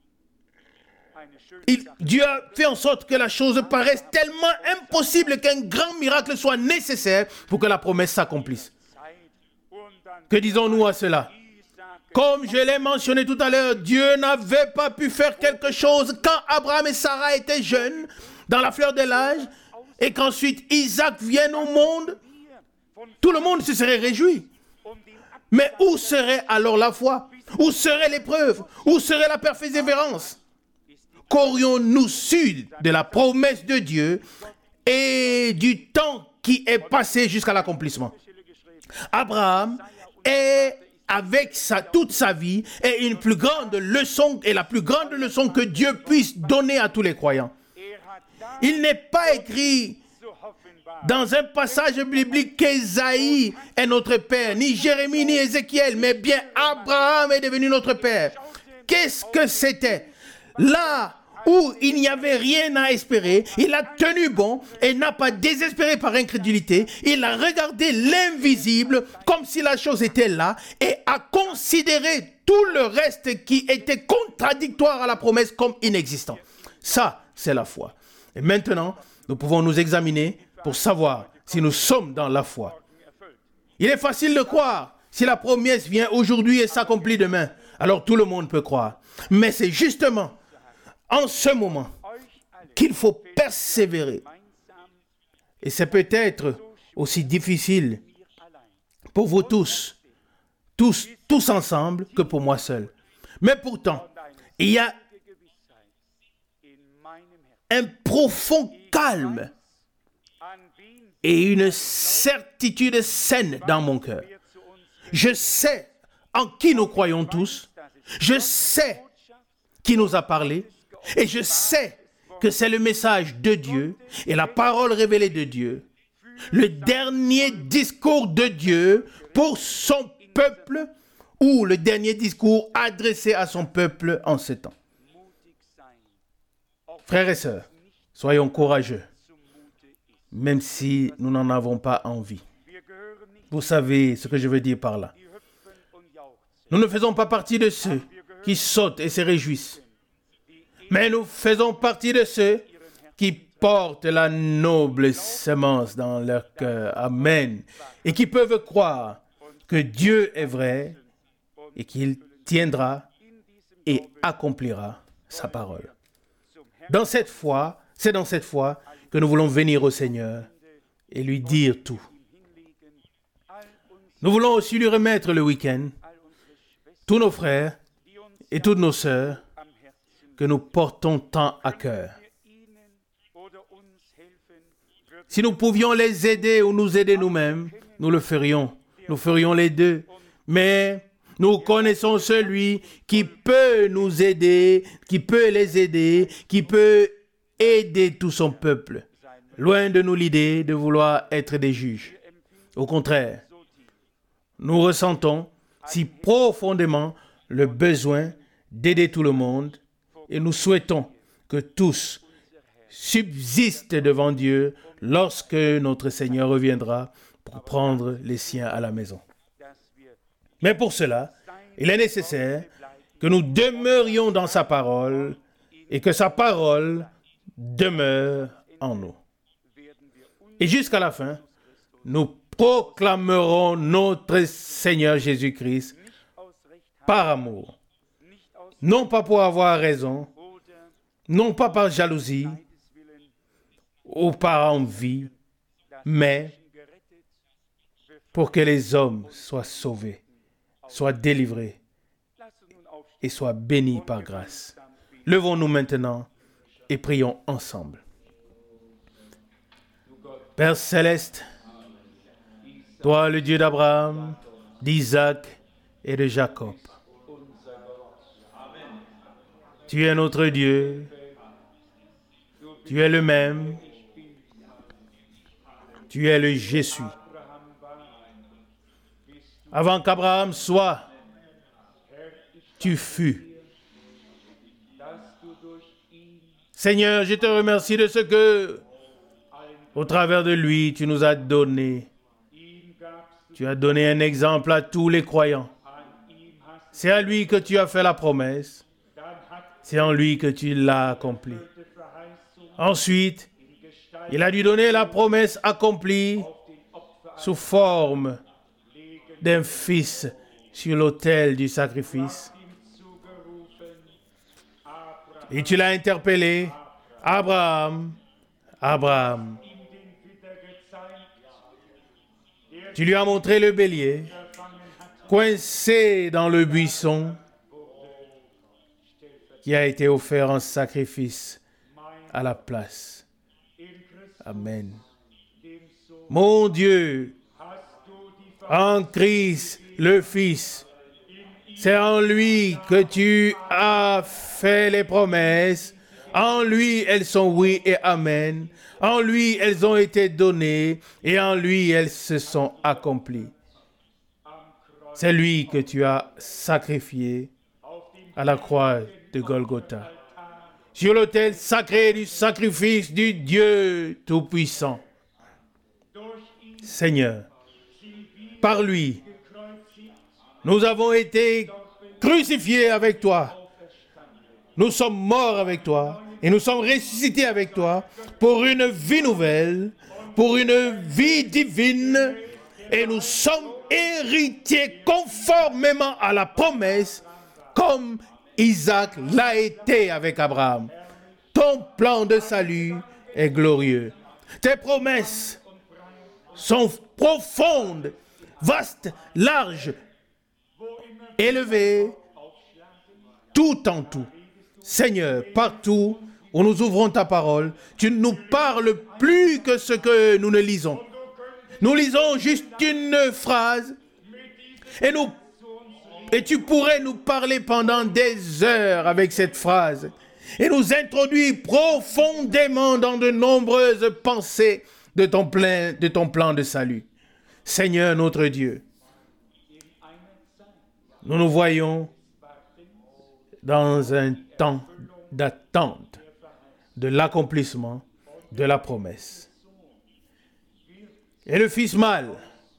il, Dieu a fait en sorte que la chose paraisse tellement impossible qu'un grand miracle soit nécessaire pour que la promesse s'accomplisse. Que disons-nous à cela? Comme je l'ai mentionné tout à l'heure, Dieu n'avait pas pu faire quelque chose quand Abraham et Sarah étaient jeunes, dans la fleur de l'âge, et qu'ensuite Isaac vienne au monde. Tout le monde se serait réjoui. Mais où serait alors la foi? Où serait l'épreuve? Où serait la persévérance? Qu'aurions-nous su de la promesse de Dieu et du temps qui est passé jusqu'à l'accomplissement? Abraham est, avec sa, toute sa vie, est une plus grande leçon, et la plus grande leçon que Dieu puisse donner à tous les croyants. Il n'est pas écrit dans un passage biblique qu'Ésaïe est notre père, ni Jérémie, ni Ézéchiel, mais bien Abraham est devenu notre père. qu'est-ce que c'était? Là où il n'y avait rien à espérer, il a tenu bon et n'a pas désespéré par incrédulité. Il a regardé l'invisible comme si la chose était là et a considéré tout le reste qui était contradictoire à la promesse comme inexistant. Ça, c'est la foi. Et maintenant, nous pouvons nous examiner pour savoir si nous sommes dans la foi. Il est facile de croire. Si la promesse vient aujourd'hui et s'accomplit demain, alors tout le monde peut croire. Mais c'est justement en ce moment qu'il faut persévérer. Et c'est peut-être aussi difficile pour vous tous, tous, tous ensemble, que pour moi seul. Mais pourtant, il y a un profond calme et une certitude saine dans mon cœur. Je sais en qui nous croyons tous. Je sais qui nous a parlé. Et je sais que c'est le message de Dieu et la parole révélée de Dieu. Le dernier discours de Dieu pour son peuple ou le dernier discours adressé à son peuple en ce temps. Frères et sœurs, soyons courageux, même si nous n'en avons pas envie. Vous savez ce que je veux dire par là. Nous ne faisons pas partie de ceux qui sautent et se réjouissent. Mais nous faisons partie de ceux qui portent la noble semence dans leur cœur. Amen. Et qui peuvent croire que Dieu est vrai et qu'il tiendra et accomplira sa parole. Dans cette foi, c'est dans cette foi que nous voulons venir au Seigneur et lui dire tout. Nous voulons aussi lui remettre le week-end tous nos frères et toutes nos sœurs que nous portons tant à cœur. Si nous pouvions les aider ou nous aider nous-mêmes, nous le ferions. Nous ferions les deux. Mais nous connaissons celui qui peut nous aider, qui peut les aider, qui peut aider tout son peuple. Loin de nous l'idée de vouloir être des juges. Au contraire, nous ressentons si profondément le besoin d'aider tout le monde et nous souhaitons que tous subsistent devant Dieu lorsque notre Seigneur reviendra pour prendre les siens à la maison. Mais pour cela, il est nécessaire que nous demeurions dans sa parole et que sa parole demeure en nous. Et jusqu'à la fin, nous proclamerons notre Seigneur Jésus-Christ par amour. Non pas pour avoir raison, non pas par jalousie ou par envie, mais pour que les hommes soient sauvés, soient délivrés et soient bénis par grâce. Levons-nous maintenant et prions ensemble. Père céleste, toi le Dieu d'Abraham, d'Isaac et de Jacob, tu es notre Dieu, tu es le même, tu es le Je suis. Avant qu'Abraham soit, tu fus. Seigneur, je te remercie de ce que, au travers de lui, tu nous as donné. Tu as donné un exemple à tous les croyants. C'est à lui que tu as fait la promesse. C'est en lui que tu l'as accompli. Ensuite, il a dû donner la promesse accomplie sous forme d'un fils sur l'autel du sacrifice. Et tu l'as interpellé, Abraham, Abraham. Tu lui as montré le bélier, coincé dans le buisson, qui a été offert en sacrifice à la place. Amen. Mon Dieu, en Christ, le Fils, c'est en lui que tu as fait les promesses. En lui, elles sont oui et amen. En lui, elles ont été données et en lui, elles se sont accomplies. C'est lui que tu as sacrifié à la croix de Golgotha, sur l'autel sacré du sacrifice du Dieu Tout-Puissant. Seigneur, par lui, nous avons été crucifiés avec toi. Nous sommes morts avec toi et nous sommes ressuscités avec toi pour une vie nouvelle, pour une vie divine, et nous sommes héritiers conformément à la promesse, comme Isaac l'a été avec Abraham. Ton plan de salut est glorieux. Tes promesses sont profondes, vastes, larges, élevées, tout en tout. Seigneur, partout où nous ouvrons ta parole, tu ne nous parles plus que ce que nous ne lisons. Nous lisons juste une phrase et, nous, et tu pourrais nous parler pendant des heures avec cette phrase et nous introduire profondément dans de nombreuses pensées de ton, plein, de ton plan de salut. Seigneur notre Dieu, nous nous voyons dans un temps d'attente de l'accomplissement de la promesse. Et le fils mâle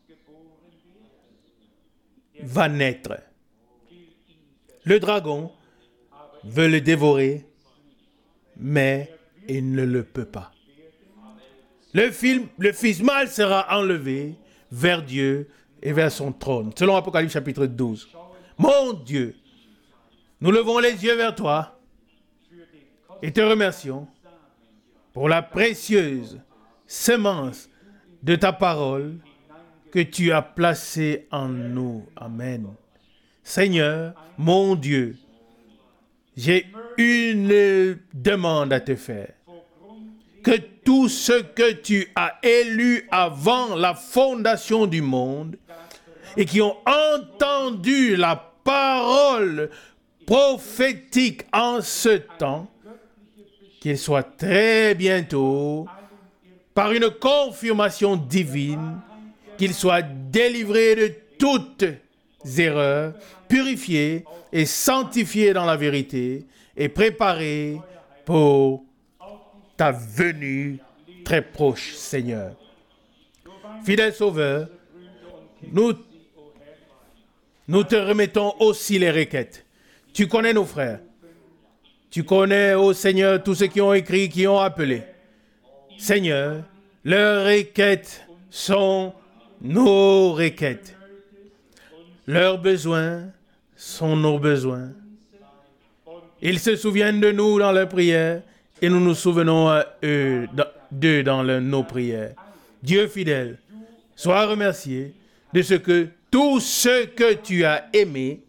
va naître. Le dragon veut le dévorer, mais il ne le peut pas. Le, film, le fils mâle sera enlevé vers Dieu et vers son trône, selon Apocalypse chapitre douze. Mon Dieu, nous levons les yeux vers toi et te remercions pour la précieuse semence de ta parole que tu as placée en nous. Amen. Seigneur, mon Dieu, j'ai une demande à te faire. Que tout ce que tu as élu avant la fondation du monde et qui ont entendu la parole prophétique en ce temps, qu'il soit très bientôt, par une confirmation divine, qu'il soit délivré de toutes erreurs, purifié et sanctifié dans la vérité et préparé pour ta venue très proche, Seigneur. Fidèle Sauveur, nous, nous te remettons aussi les requêtes. Tu connais nos frères. Tu connais, ô Seigneur, tous ceux qui ont écrit, qui ont appelé. Seigneur, leurs requêtes sont nos requêtes. Leurs besoins sont nos besoins. Ils se souviennent de nous dans leurs prières et nous nous souvenons à eux, d'eux dans le, nos prières. Dieu fidèle, sois remercié de ce que tous ceux que tu as aimés,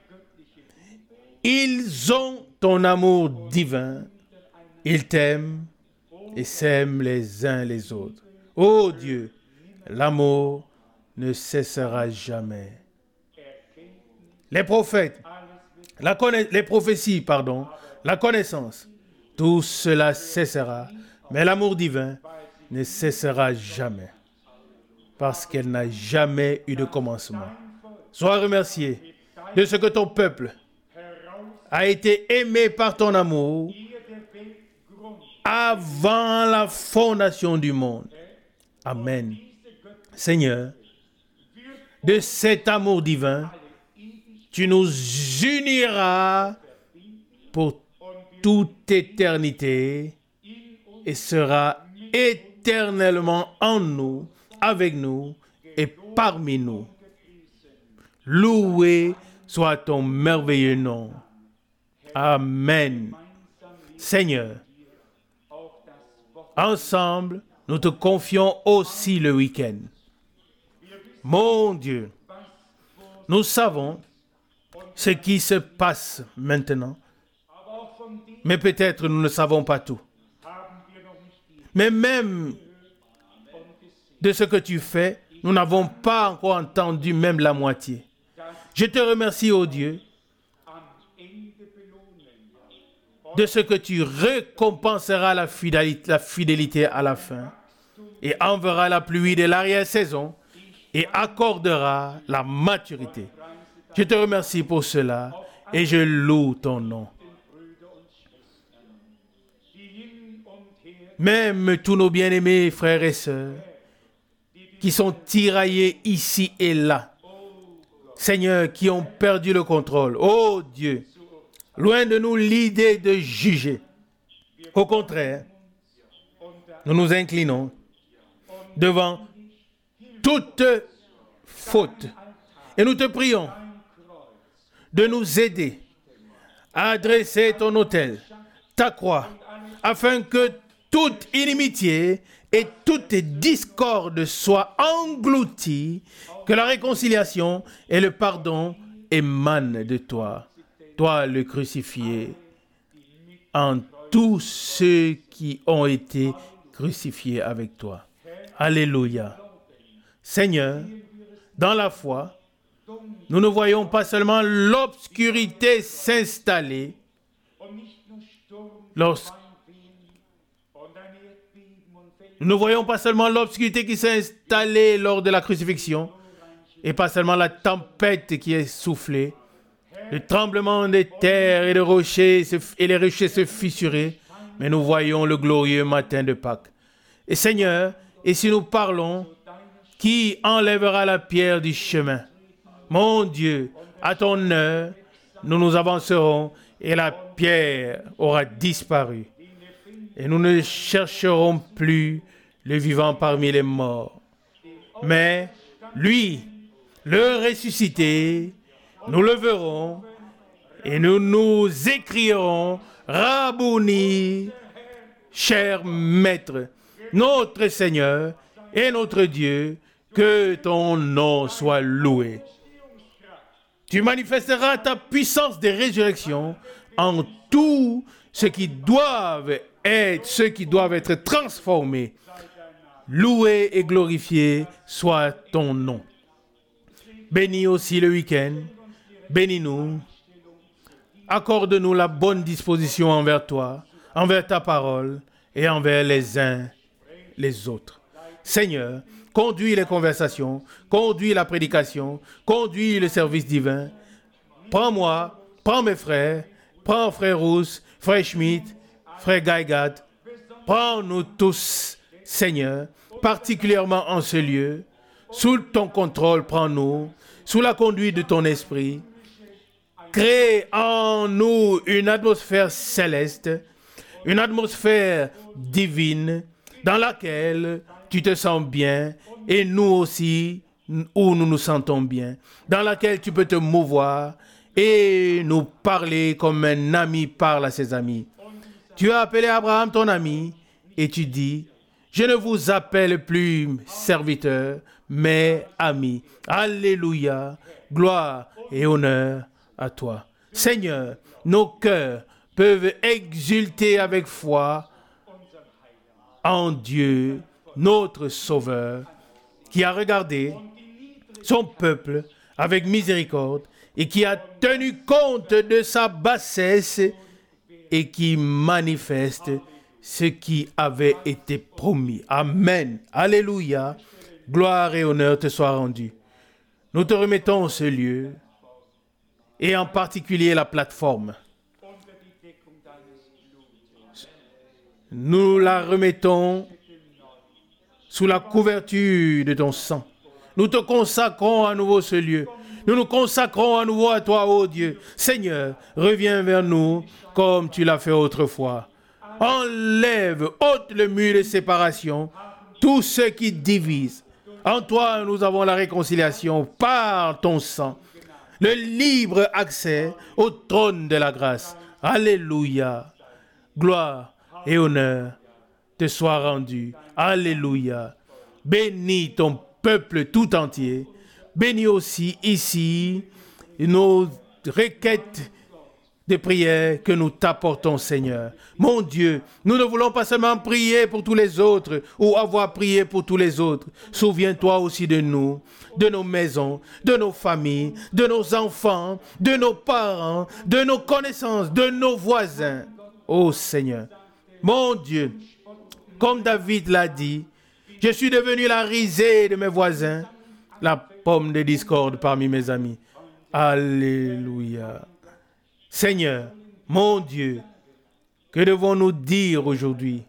ils ont ton amour divin. Ils t'aiment et s'aiment les uns les autres. Ô Dieu, l'amour ne cessera jamais. Les prophètes, la conna- les prophéties, pardon, la connaissance, tout cela cessera, mais l'amour divin ne cessera jamais, parce qu'elle n'a jamais eu de commencement. Sois remercié de ce que ton peuple a été aimé par ton amour avant la fondation du monde. Amen. Seigneur, de cet amour divin, tu nous uniras pour toute éternité et seras éternellement en nous, avec nous et parmi nous. Loué soit ton merveilleux nom. Amen. Seigneur, ensemble, nous te confions aussi le week-end. Mon Dieu, nous savons ce qui se passe maintenant, mais peut-être nous ne savons pas tout. Mais même de ce que tu fais, nous n'avons pas encore entendu même la moitié. Je te remercie, ô Dieu, de ce que tu récompenseras la fidélité, la fidélité à la fin et enverras la pluie de l'arrière-saison et accorderas la maturité. Je te remercie pour cela et je loue ton nom. Même tous nos bien-aimés frères et sœurs qui sont tiraillés ici et là, Seigneur, qui ont perdu le contrôle. Oh Dieu, loin de nous l'idée de juger. Au contraire, nous nous inclinons devant toute faute. Et nous te prions de nous aider à adresser ton autel, ta croix, afin que toute inimitié et toute discorde soient englouties, que la réconciliation et le pardon émanent de toi, toi le crucifié, en tous ceux qui ont été crucifiés avec toi. Alléluia. Seigneur, dans la foi, nous ne voyons pas seulement l'obscurité s'installer lorsque Nous ne voyons pas seulement l'obscurité qui s'est installée lors de la crucifixion, et pas seulement la tempête qui est soufflée, le tremblement des terres et, de rochers, et les rochers se fissurer, mais nous voyons le glorieux matin de Pâques. Et Seigneur, et si nous parlons, qui enlèvera la pierre du chemin? Mon Dieu, à ton heure, nous nous avancerons et la pierre aura disparu. Et nous ne chercherons plus le vivant parmi les morts. Mais lui, le ressuscité, nous le verrons et nous nous écrierons, Rabouni, cher Maître, notre Seigneur et notre Dieu, que ton nom soit loué. Tu manifesteras ta puissance de résurrection en tout ce qui doivent être, ceux qui doivent être transformés. Loué et glorifié soit ton nom. Bénis aussi le week-end. Bénis-nous. Accorde-nous la bonne disposition envers toi, envers ta parole et envers les uns les autres. Seigneur, conduis les conversations, conduis la prédication, conduis le service divin. Prends-moi, prends mes frères, prends frère Rousse, frère Schmidt, frère Gaïgad. Prends-nous tous, Seigneur, particulièrement en ce lieu. Sous ton contrôle, prends-nous, sous la conduite de ton esprit. Crée en nous une atmosphère céleste, une atmosphère divine dans laquelle tu te sens bien et nous aussi où nous nous sentons bien, dans laquelle tu peux te mouvoir et nous parler comme un ami parle à ses amis. Tu as appelé Abraham ton ami et tu dis, je ne vous appelle plus serviteur, mais ami. Alléluia, gloire et honneur à toi. Seigneur, nos cœurs peuvent exulter avec foi en Dieu, notre Sauveur, qui a regardé son peuple avec miséricorde et qui a tenu compte de sa bassesse et qui manifeste ce qui avait été promis. Amen. Alléluia. Gloire et honneur te soient rendus. Nous te remettons ce lieu et en particulier la plateforme. Nous la remettons sous la couverture de ton sang. Nous te consacrons à nouveau ce lieu. Nous nous consacrons à nouveau à toi, ô Dieu. Seigneur, reviens vers nous comme tu l'as fait autrefois. Enlève, ôte le mur de séparation, tout ce qui divise. En toi, nous avons la réconciliation par ton sang, le libre accès au trône de la grâce. Alléluia. Gloire et honneur te soient rendus. Alléluia. Bénis ton peuple tout entier. Bénis aussi ici nos requêtes de prière que nous t'apportons, Seigneur. Mon Dieu, nous ne voulons pas seulement prier pour tous les autres ou avoir prié pour tous les autres. Souviens-toi aussi de nous, de nos maisons, de nos familles, de nos enfants, de nos parents, de nos connaissances, de nos voisins. Oh Seigneur, mon Dieu, comme David l'a dit, je suis devenu la risée de mes voisins, la pomme de discorde parmi mes amis. Alléluia. Seigneur, mon Dieu, que devons-nous dire aujourd'hui?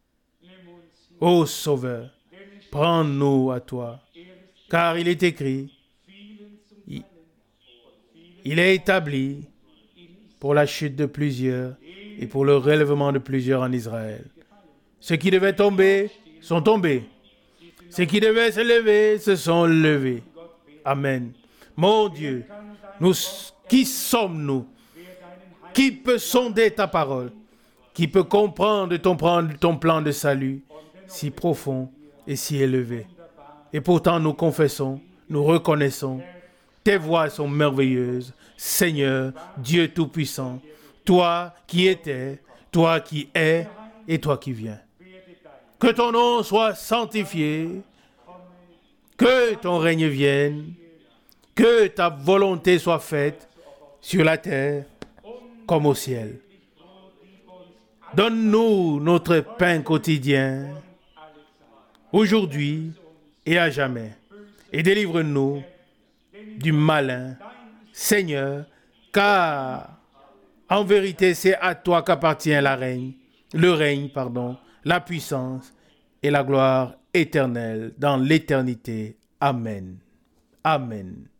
Ô Sauveur, prends-nous à toi, car il est écrit, il, il est établi pour la chute de plusieurs et pour le relèvement de plusieurs en Israël. Ceux qui devaient tomber sont tombés. Ceux qui devaient se lever se sont levés. Amen. Mon Dieu, nous, qui sommes-nous? Qui peut sonder ta parole? Qui peut comprendre ton, ton plan de salut si profond et si élevé? Et pourtant nous confessons, nous reconnaissons, tes voies sont merveilleuses. Seigneur, Dieu Tout-Puissant, toi qui étais, toi qui es et toi qui viens. Que ton nom soit sanctifié, que ton règne vienne, que ta volonté soit faite sur la terre comme au ciel. Donne-nous notre pain quotidien, aujourd'hui et à jamais, et délivre-nous du malin, Seigneur, car en vérité c'est à toi qu'appartient la règne, le règne, pardon, la puissance et la gloire éternelle dans l'éternité. Amen. Amen.